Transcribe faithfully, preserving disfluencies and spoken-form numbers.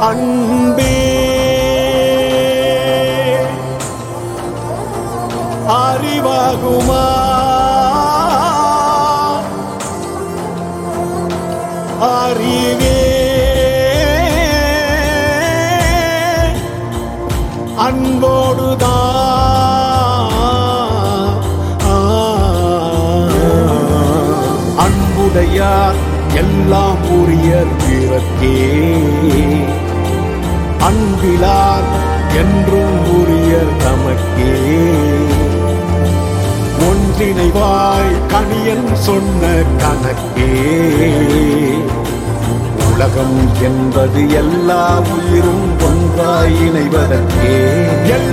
அன்பே அறிவாகுமா அறிவே அன்போடுதான் அன்புடையார் எல்லாம் உரிய பிறக்கே அன்பிலார் என்றும் உரிய தமக்கே ஒன்றிணைவாய் கணியன் சொன்ன கணக்கே உலகம் என்பது எல்லா உயிரும் ஒன்றாய் இணைவதற்கே.